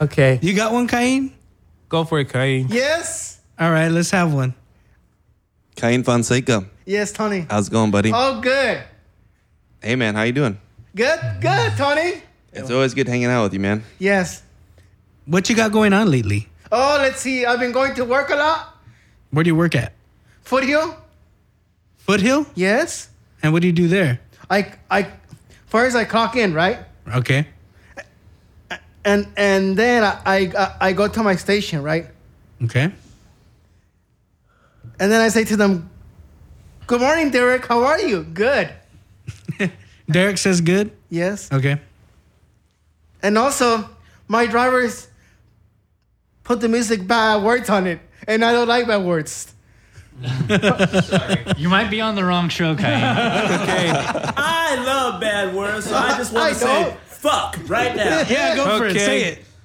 Okay. You got one, Cain? Go for it, Cain. Yes. All right, let's have one. Cain Fonseca. Yes, Tony. How's it going, buddy? Oh, good. Hey, man. How you doing? Good, Tony. It's always good hanging out with you, man. Yes. What you got going on lately? Oh, let's see. I've been going to work a lot. Where do you work at? Foothill. Foothill? Yes. And what do you do there? First I clock in, right? Okay. And then I go to my station, right? Okay. And then I say to them, "Good morning, Derek. How are you?" "Good." Derek says good? Yes. Okay. And also, my drivers put the music bad words on it, and I don't like bad words. Sorry. You might be on the wrong show, Cain. Okay. I love bad words, so I just want to say fuck right now. Yeah, go for it. Say it.